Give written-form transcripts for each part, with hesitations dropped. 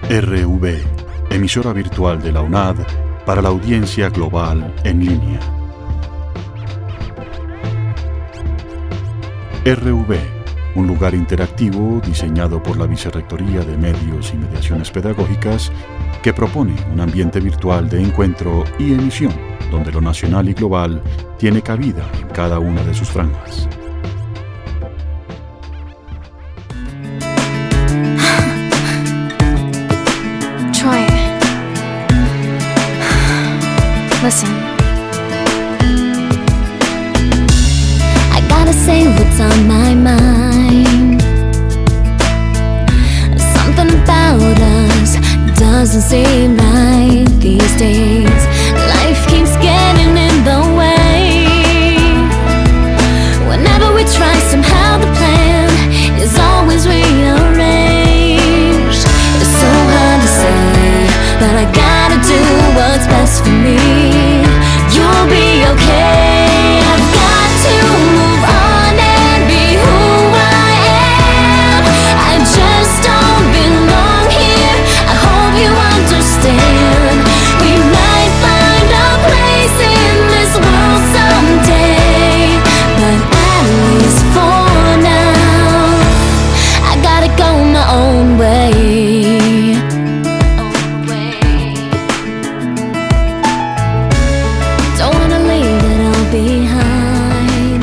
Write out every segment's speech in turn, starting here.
RV, emisora virtual de la UNAD para la audiencia global en línea. RV, un lugar interactivo diseñado por la Vicerrectoría de Medios y Mediaciones Pedagógicas que propone un ambiente virtual de encuentro y emisión donde lo nacional y global tiene cabida en cada una de sus franjas. Troy, listen. I gotta say what's on my mind. Something about us doesn't seem right these days. Life keeps getting in the way. Whenever we try, somehow the plan is always rearranged. It's so hard to say, but I gotta do what's best for me. You'll be okay. I've got to move on and be who I am. I just don't belong here. I hope you understand. We might find a place in this world someday, but at least for now, I gotta go my own way. Don't wanna leave it all behind,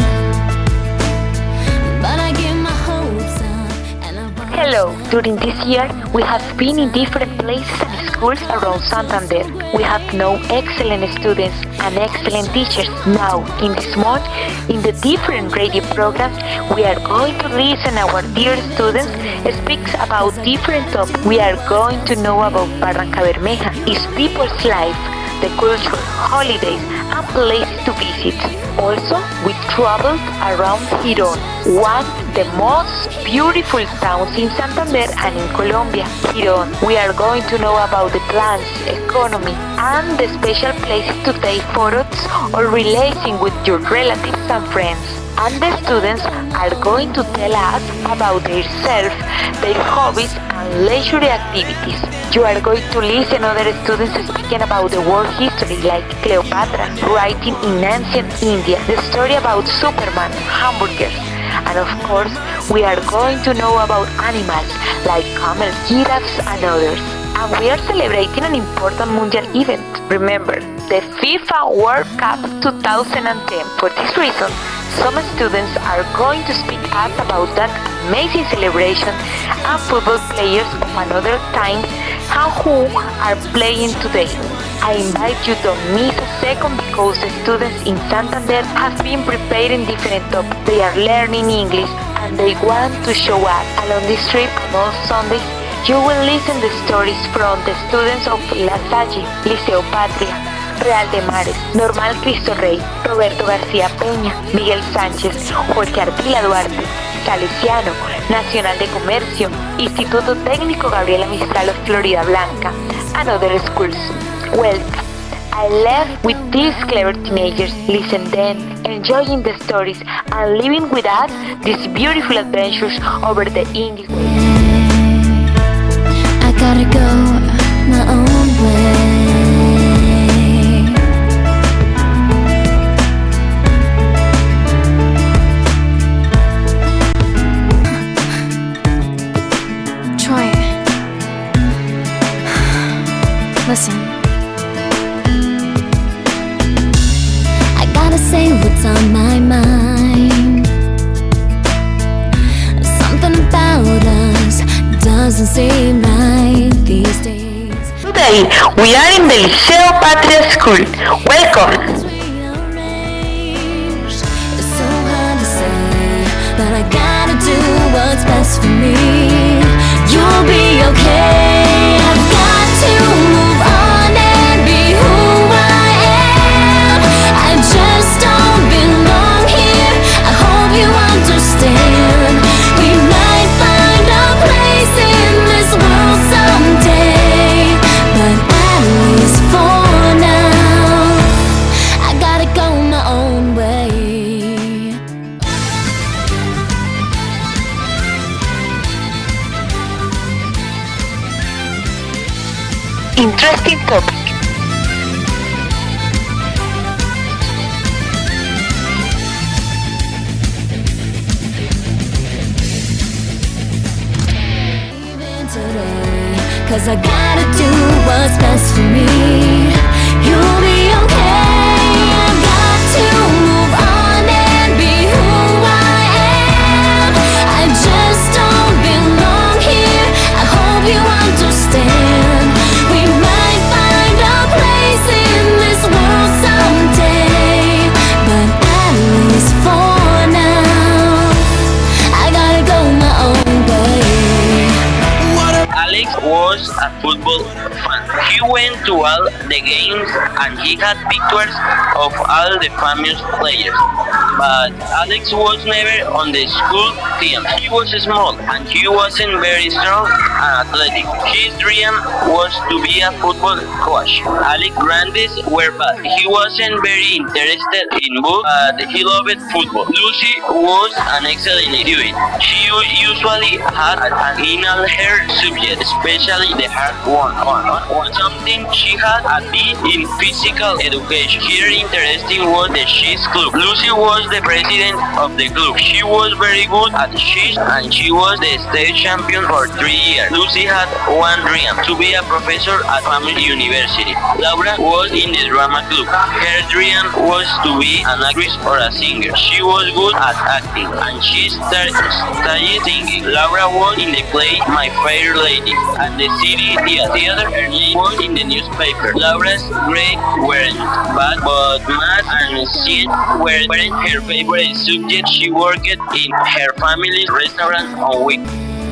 but I give my hopes up and I want. Hello, during this year we have been in different places and schools around Santander. We have known excellent students and excellent teachers. Now, in this month, in the different radio programs, we are going to listen our dear students speaks about different topics. We are going to know about Barranca Bermeja, its people's life, the culture, holidays, and places to visit. Also, we traveled around Girón, one of the most beautiful towns in Santander and in Colombia. Girón, we are going to know about the plants, economy, and the special places to take photos or relating with your relatives and friends. And the students are going to tell us about themselves, their hobbies, and leisure activities. You are going to listen other students speaking about the world history, like Cleopatra, writing in ancient India, the story about Superman, hamburgers. And of course, we are going to know about animals, like camels, giraffes, and others. And we are celebrating an important Mundial event. Remember, the FIFA World Cup 2010. For this reason, some students are going to speak us about that amazing celebration and football players of another time and who are playing today. I invite you to miss a second because the students in Santander have been preparing different topics. They are learning English and they want to show us. Along this trip and all Sundays, you will listen to stories from the students of La Salle, Liceo Patria, Real de Mares, Normal Cristo Rey, Roberto García Peña, Miguel Sánchez, Jorge Ardila Duarte, Salesiano, Nacional de Comercio, Instituto Técnico Gabriela Mistral of Florida Blanca, and other schools. Well, I left with these clever teenagers, listen then, enjoying the stories, and living with us these beautiful adventures over the English. I gotta go my own way. Troy, listen. I gotta say what's on my mind. Something about us doesn't seem right these days. Today, we are in the Liceo Patria School. Welcome! It's so hard to say, but I gotta do what's best for me. You'll be okay. I've got to move on and be who I am. I just don't belong here. I hope you understand. We might find a place in this world someday, but at least for now, interesting topic. Today, 'cause I gotta do what's best for me. You'll be okay. I got to move on and be who I am. I just don't belong here. I hope you understand. We might find a place in this world someday, but at least for now, I gotta go my own way. Alex was a football fan. He went to all the games and he had pictures of all the famous players. But Alex was never on the school team. He was small and he wasn't very strong and athletic. His dream was to be a football coach. Alex Grandes were bad. He wasn't very interested in books, but he loved football. Lucy was an excellent student. She usually had an in all her subjects, especially the hard one. Something she had a B in physical education. Her interesting was the chess club. Lucy was the president of the club. She was very good at chess and she was the state champion for 3 years. Lucy had one dream, to be a professor at Family University. Laura was in the drama club. Her dream was to be an actress or a singer. She was good at acting and she started singing. Laura was in the play My Fair Lady and the city theater. Her name was in the newspaper. Laura's grades weren't bad, but math and science weren't her favorite subject. She worked in her family's restaurant on weekends.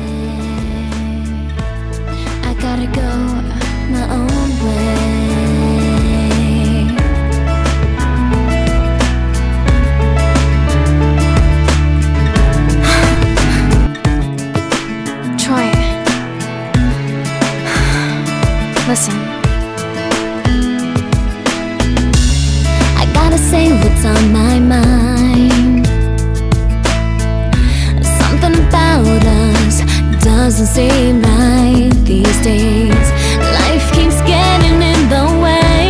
I gotta go my own way. Troy, listen. I gotta say what's on my mind. Something about us doesn't seem right these days. Life keeps getting in the way.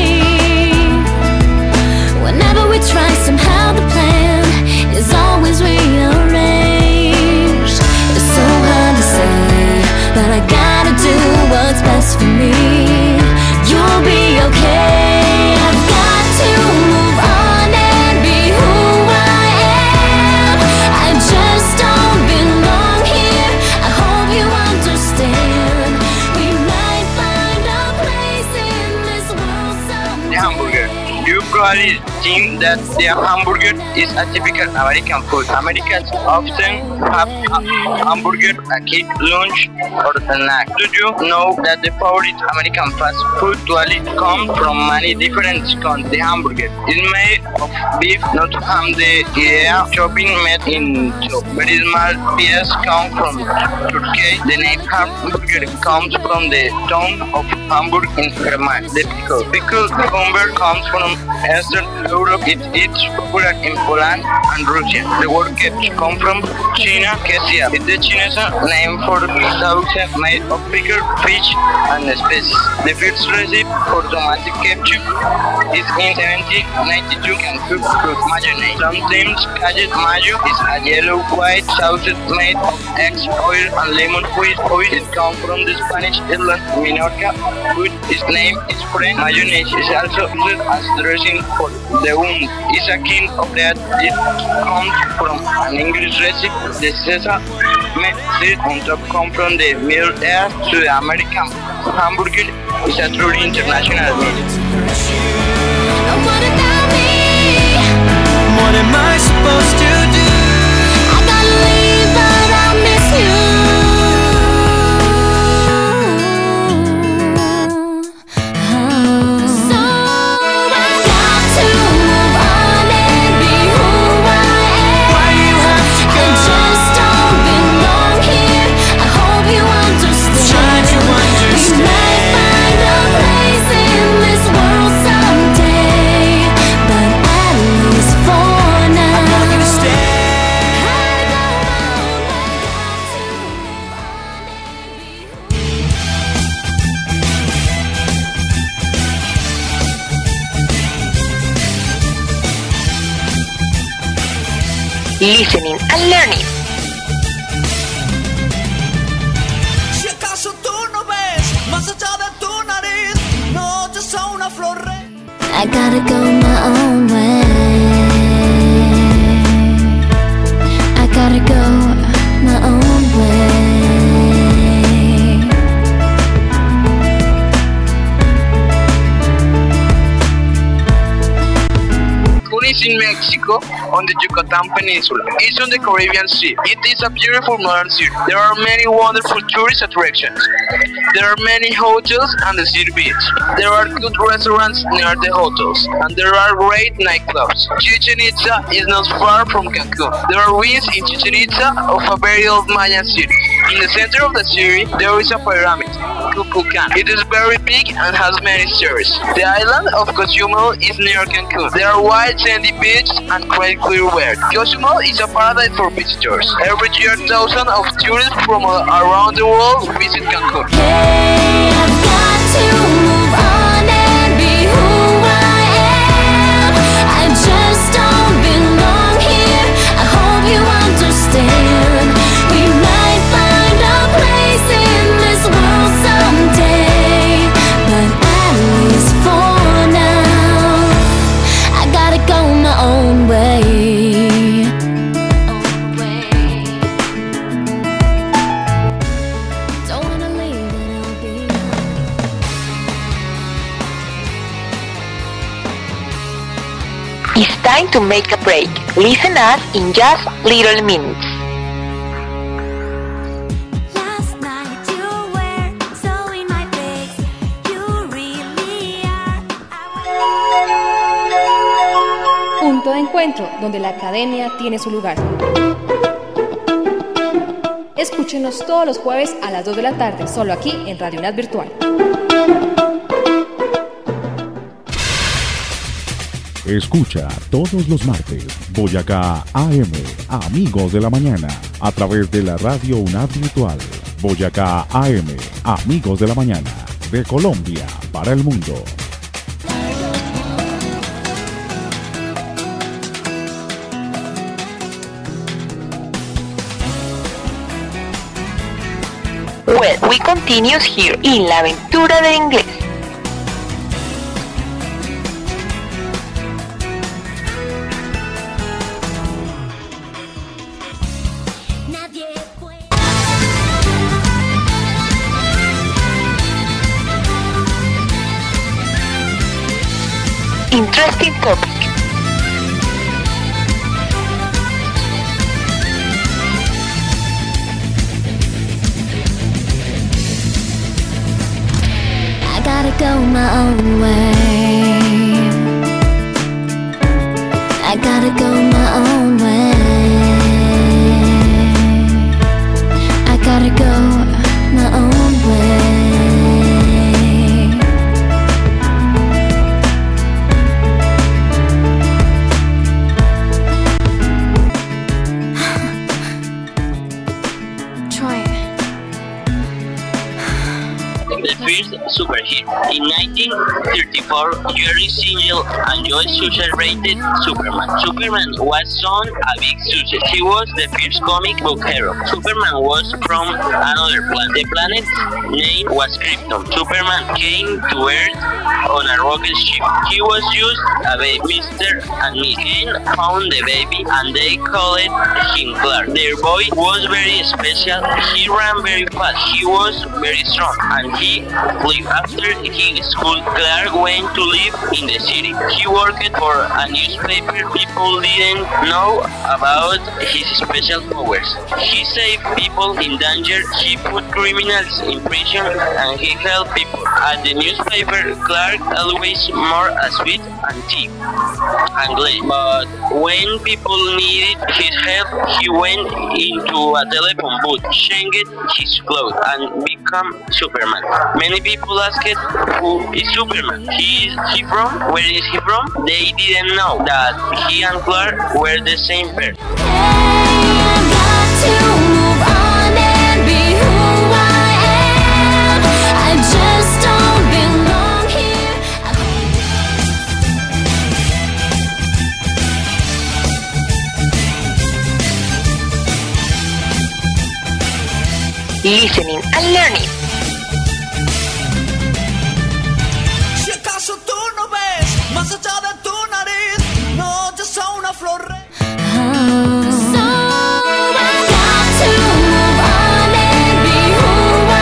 Whenever we try, somehow the plan is always rearranged. It's so hard to say, but I gotta do what's best for me. You'll be okay. I've got to move on and be who I am. I just don't belong here. I hope you understand. We might find a place in this world The someday. hamburger. You probably think that the hamburger is a typical American food. Americans often have a hamburger a kid lunch or snack. Do you know that the favorite American fast food usually comes from many different kinds? The hamburger is made of beef, not ham. The idea chopping made into very small pieces comes from Turkey. The name hamburger comes from the town of Hamburg in Germany. The pickled cucumber comes from Eastern Europe. It's popular in Poland and Russia. The word ketchup comes from China, Quesia. It's the Chinese name for sauce made of pickled fish and spices. The first recipe for tomato ketchup is in 1792 and cooked with mayonnaise. Sometimes cajun mayo is a yellow-white sauce made of eggs, oil, and lemon juice. It comes from the Spanish island Minorca, which its name is French. Mayonnaise is also used as dressing for the wound. It's a kind of that it comes from an English recipe. The sesame seed on top comes from the Middle East. So the American hamburger is a truly international meal. And what about me? What am I supposed to do? I gotta leave, but I'll miss you. So I got to move on and be who I am. Why you have to I go? just don't belong here. I hope you understand. Try to We might understand. find a place in this world someday, but at least for now, I'm not gonna stay listening and learning. Si acaso tú no ves más allá de tu nariz, no oyes a una flor I gotta go my own way. I gotta go my own way. Is in Mexico on the Yucatan Peninsula. It's on the Caribbean Sea. It is a beautiful modern city. There are many wonderful tourist attractions. There are many hotels and the city beach. There are good restaurants near the hotels, and there are great nightclubs. Chichen Itza is not far from Cancun. There are ruins in Chichen Itza of a very old Mayan city. In the center of the city, there is a pyramid, Kukulkan. It is very big and has many stories. The island of Cozumel is near Cancun. There are wide sandy beaches and quite clear weather. Cozumel is a paradise for visitors. Every year, thousands of tourists from around the world visit Cancun. Hey, I've got to move on and be who I am. I just don't belong here. I hope you understand. We might find a place in this world someday, but at least for now, I gotta go my own way. Don't wanna leave and I'll be It's time to make a break. Listen us in just little minutes. Last night you were so in my face. You really are. Punto de encuentro, donde la academia tiene su lugar. Escúchenos todos los jueves a las 2 de la tarde, solo aquí en Radio UNAD Virtual. Escucha todos los martes Boyacá AM, Amigos de la Mañana, a través de la Radio UNAD Virtual. Boyacá AM, Amigos de la Mañana, de Colombia para el mundo. Well, we continue here in La Aventura del Inglés. Nadie puede. Interesting topic. I gotta go my own way. I gotta go my own way. I gotta go my own way. Try it. The first superhero. In 1934, Jerry Siegel and Joyce Susser rated Superman. Superman was soon a big success. He was the first comic book hero. Superman was from another planet. The planet's name was Krypton. Superman came to Earth on a rocket ship. He was just a baby, Mr. and Miss Kane found the baby and they called him Clark. Their boy was very special. He ran very fast. He was very strong and he lived after his school. Clark went to live in the city. He worked for a newspaper. People didn't know about his special powers. He saved people in danger. He put criminals in prison and he helped people. At the newspaper, Clark always more sweet and cheap and glad. But when people needed his help, he went into a telephone booth, changed his clothes, and became Superman. Many people asked, who is Superman? He from? Where is he from? They didn't know that he and Clark were the same person. I've got to move on and be who I am. I just don't belong here. listening and learning. Si acaso tú no ves más allá de tu nariz, no oyes a una flor. So I got to move on and be who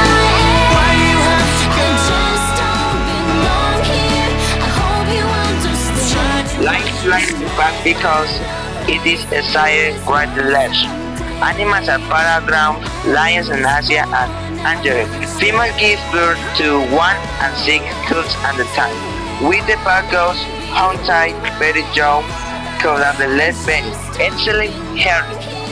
I am. I just don't belong here. I hope you understand. Lions like the pack because it is a sire right left. Animals are paraground, lions in Asia and Angered. Female gives birth to 1 and 6 cubs at a time. With the pack goes home-tight, very young, could have the left penny. Excellent hair.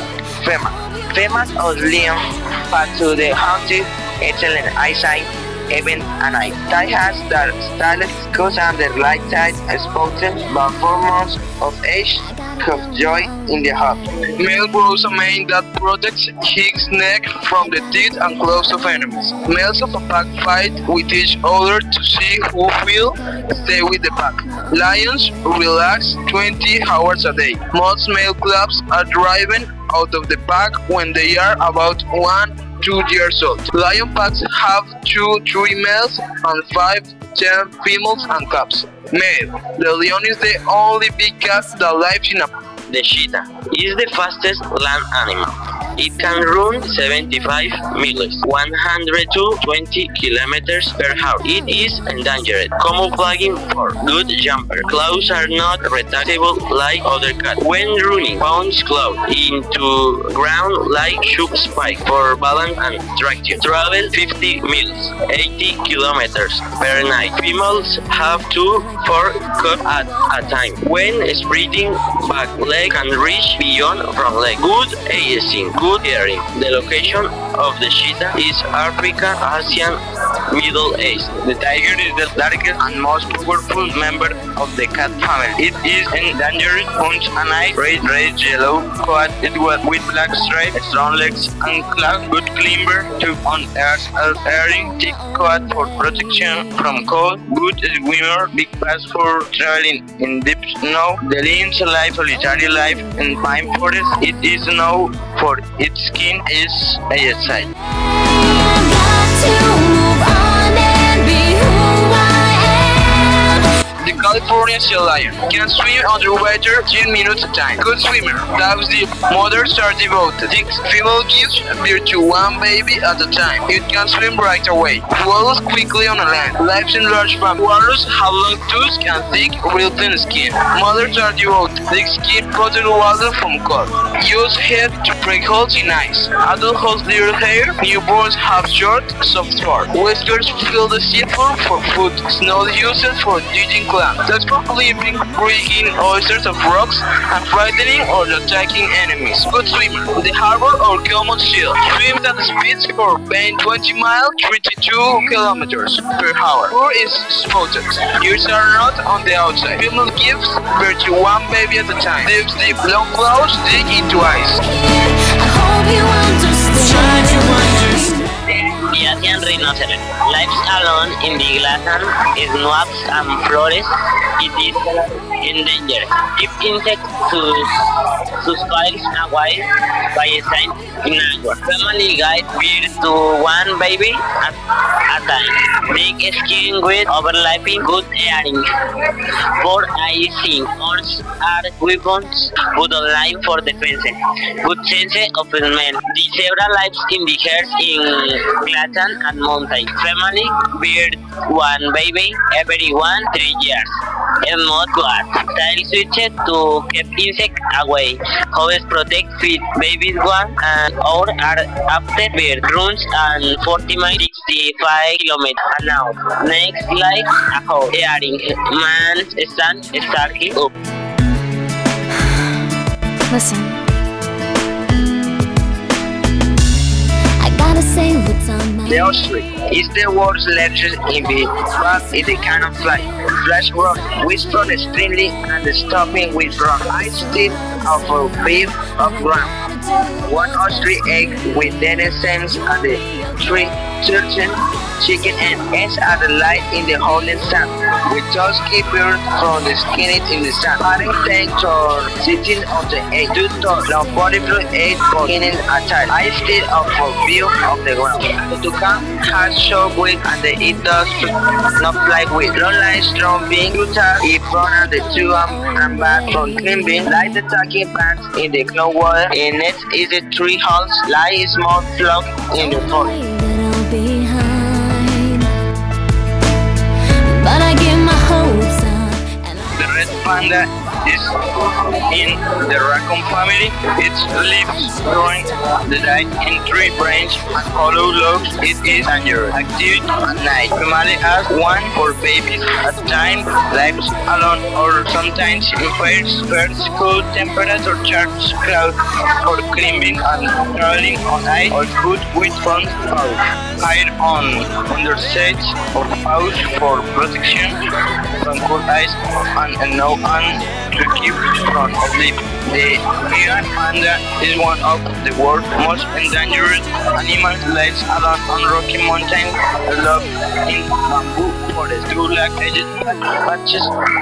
Females of lion pass to the haunted, excellent eyesight, even at night. Tie has that styled goes under light tide spotted by 4 months of age. Have joy in the heart. Male grows a mane that protects his neck from the teeth and claws of enemies. Males of a pack fight with each other to see who will stay with the pack. Lions relax 20 hours a day. Most male cubs are driven out of the pack when they are about 1-2 years old. Lion packs have 2-3 males and 5-10 females and cubs. Male. The lion is the only big cat that lives in a... The cheetah is the fastest land animal. It can run 75 miles, 120 kilometers per hour. It is endangered, camouflaging for good jumper. Claws are not retractable like other cats. When running, pounds claw into ground like shoe spike for balance and traction. Travel 50 miles, 80 kilometers per night. Females have 2-4 cubs at a time. When spreading back leg can reach beyond front leg. Good ASing, good hearing. The location of the cheetah is Africa, Asian, Middle East. The tiger is the largest and most powerful member of the cat family. It is endangered. Punch and eye, red, yellow, coat. It was with black stripes, strong legs and claws. Good climber to on earth, airing, thick coat for protection from cold. Good swimmer, big pass for traveling in deep snow. The lion's life, solitary life in pine forest. It is known for its skin is a side. I've got to move on and be who I am. The California sea lion can swim underwater 10 minutes a time. Good swimmer. Dives deep. Mothers are devoted. The female gives birth to 1 baby at a time. It can swim right away. Swallows quickly on a land. Lives in large families. Walrus have long tusks and thick, real thin skin. Mothers are devoted. Thick skin protects water from cold. Use head to break holes in ice. Adult has little hair. Newborns have short, soft fur. Whiskers fill the sea floor for food. Snow used for digging clams. That's for climbing, breaking oysters of rocks, and frightening or attacking enemies. Good swimmer. The harbor or common seal. Swims at speeds for being 20 miles, 32 kilometers per hour. Fur is spotted. Ears are not on the outside. Female gives birth to 1 baby at a time. Dives deep. Long claws dig into ice. I hope you understand. The Asian rhinoceros lives alone in the grassland, swamps and forests. It is endangered. If insects suicides away by a sign in Agua. Family guide birth to 1 baby at a time. Big skin with overlapping good hearing. For icing, horns are weapons good online for defense. Good sense of smell. The zebra lives in the herds in grassland and mountain. Family birth 1 baby every 1-3 years. And not guard. Tail switched to keep insects away. Hosts protect feed babies 1 and or are after birth. Runs and 40 miles 65 kilometers an hour. Next like a hoe. Hearing man's stand starkly up. Listen, I gotta say what's on my The ostrich is the world's largest invisible, but it can fly. Flash rock, whisper extremely and stopping with rock. Eyes tip of a beam of ground. 1 ostrich egg with dense sense and the tree certain chicken and eggs are the light in the holding sand. We just keep it from the skinning in the sand. Having tanks or sitting on the egg. 2 tons, long body fluid 8 for skinning attached. I still up for view of the ground. The toucan has short wing and it does not fly with. Long line strong being brutal. It run out the 2 and back from climbing. Like the talking bands in the cloud water. In it is the 3 hulls. Like a small flock in the front. But I give my hopes up. The red panda is in the raccoon family. It lives growing the diet in 3 branches and hollow logs. It is dangerous. Active at night. Normally has 1 for babies at a time. Lives alone or sometimes in pairs. First cool temperature charge cloud for climbing and traveling on ice or food with front pouch. Hide on underside of pouch for protection from cold ice and no one to keep from sleep. The Iran panda is one of the world's most endangered animals. Lives alone on rocky mountains, locked in bamboo forests. 2 black edged patches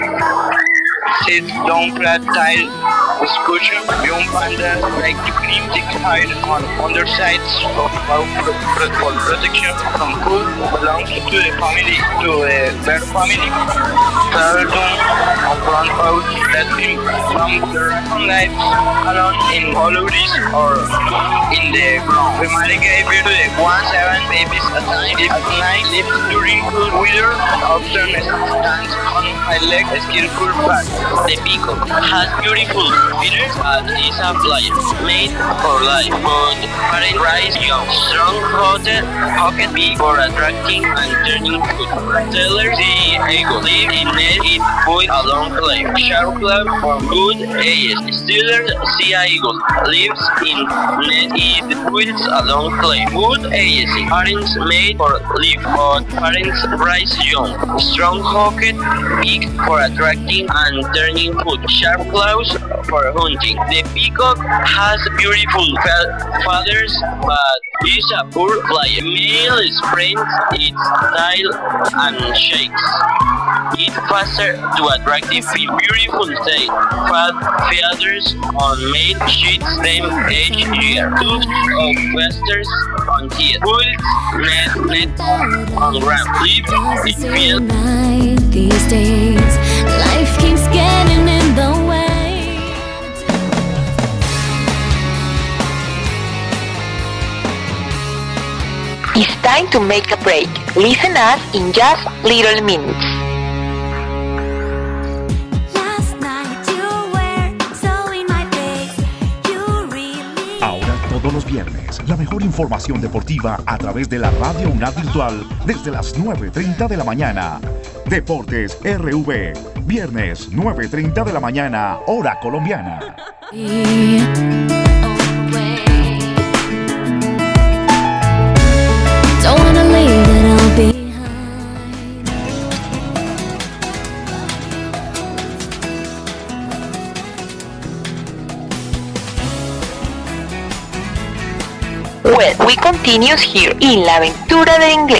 sit down flat tile discussion. Young pandas like to climb thick hide on undersides of pouch for protection from cold. Belongs to the family, to the bear family. Travel down a front pouch that can bamboo. The raccoon lives alone in hollows or in the ground. We might give it to the 1-7 babies at night. At night, lives during cold weather. Often stands on high legs, skillful back. The peacock has beautiful feathers but is a flyer, made for life, but parent rise young. Strong-hooked beak for attracting and turning food. Tailors the eagle live in nest eat food along clay. Sharp cloud for good AS. Steelers sea eagle lives in nest eat foods along clay. Good AS. Parents made for live, but parents rise young. Strong-hooked beak for attracting and turning food. Sharp claws for hunting. The peacock has beautiful feathers but is a poor flyer. Male sprints its tail and shakes it faster to attract the beautiful tail. Feathers on male sheets them each year. Tufts of feathers on teeth. Pulls nets on ground. Live in field. These days, life keeps getting in the way. It's time to make a break. Listen us in just little minutes. Last night you were so in my face. You really. Ahora todos los viernes, la mejor información deportiva a través de la Radio UNAD Virtual desde las 9:30 de la mañana. Deportes RV, viernes 9:30 de la mañana, hora colombiana. Don't wanna leave it all behind. Well, we continue here in La Aventura del Inglés.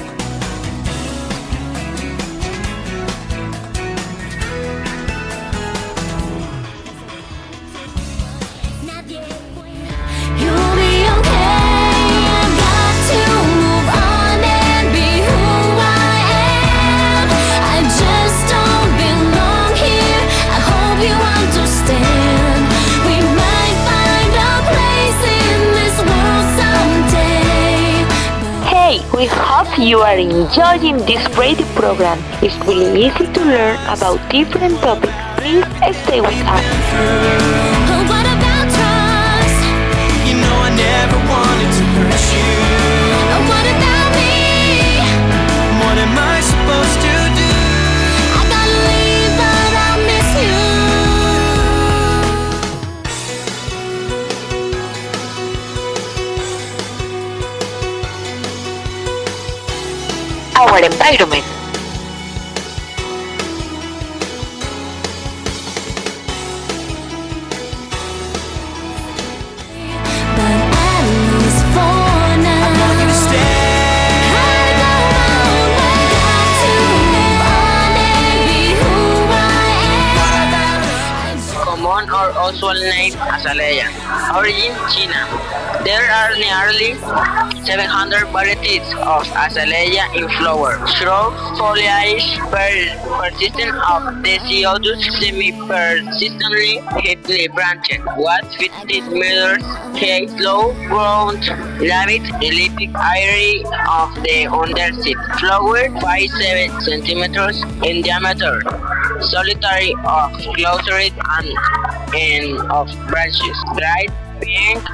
You'll be okay. I've got to move on and be who I am. I just don't belong here. I hope you understand. We might find a place in this world someday. Hey, we hope you are enjoying this radio program. It's really easy to learn about different topics. Please stay with us. Oh, what about trust? You know I never wanted to hurt you. Oh, what about me? What am I supposed to do? I gotta leave, but I miss you. Our environment. But at least for now, I want you to stay. vegetable named azalea. Origin China. There are nearly 700 varieties of azalea in flower. Shrub foliage persistent of deciduous, semi-persistently heavily branched. What 50 meters high, slow-grown, rabbit, elliptic, airy of the underseed. Flower 5-7 centimeters in diameter. Solitary of clustered and of branches. Dried pink,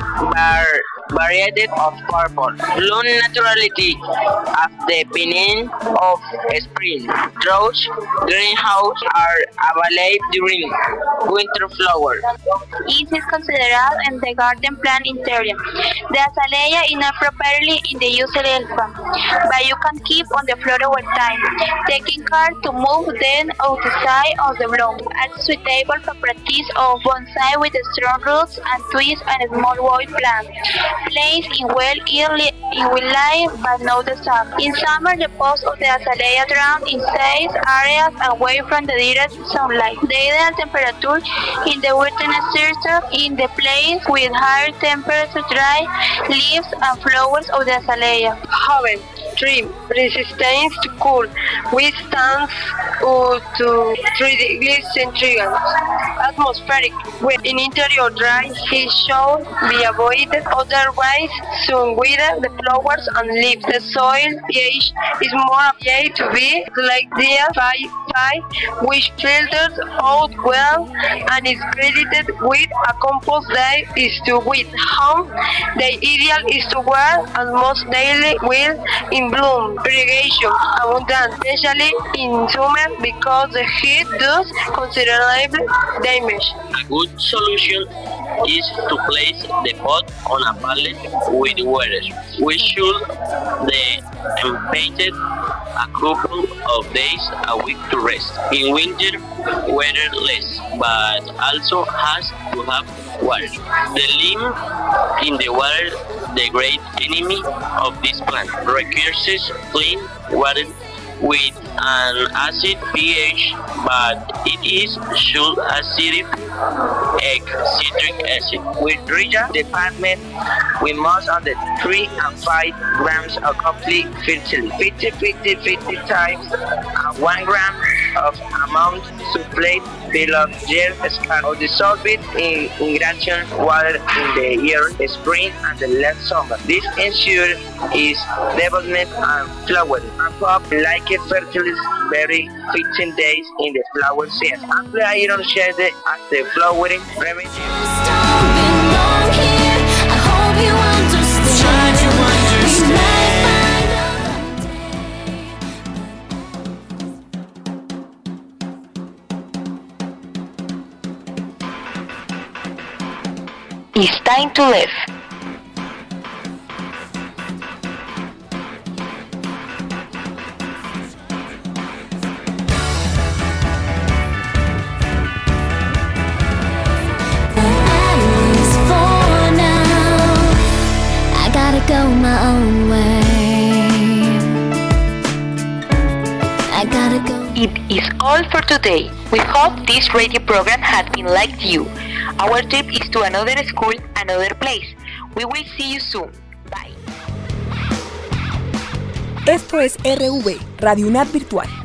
varied of purple. Bloom naturality of the beginning of spring. Drought greenhouse are available during winter flower. It is considered in the garden plant interior. The azalea is not properly in the usual farm, but you can keep on the floor over time, taking care to move them outside of the bloom. Also suitable for practice of bonsai with strong roots and twigs and small wild plants. Placed in will light but not the sun. In summer, the posts of the azalea drown in shade areas away from the direct sunlight. The ideal temperature in the wilderness sector in the place with higher temperature dry leaves and flowers of the azalea. Joven, trim, resistance to cold, withstands to 3 degrees centigrade. Atmospheric, when in interior dry, heat should be avoided, otherwise soon wither the flowers and leaves. The soil pH is more apt to be like the 5, which filters out well and is credited with a compost that is to with home. The ideal is to wear almost daily with in bloom, irrigation, abundant, especially in summer because the heat does considerable damage. A good solution is to place the pot on a pallet with water. We should then paint it a couple of days a week to rest. In winter, weather less, but also has to have water. The lean in the water, the great enemy of this plant, requires clean water with an acid pH, but it is should acidic citric acid. With Rija department, we must under 3 and 5 grams of complete fertility. 50 times 1 gram of amount supplied below gel scan or dissolve it in ingredient water in the year, spring and the late summer. This ensures its development and flowering. Pop like a fertility berry 15 days in the flower season. Ample iron shade at the flowering remedy. It's time to live. Go my own way. I gotta go. It is all for today. We hope this radio program has been like you. Our trip is to another school, another place. We will see you soon. Bye. Esto es RV, Radio UNAD Virtual.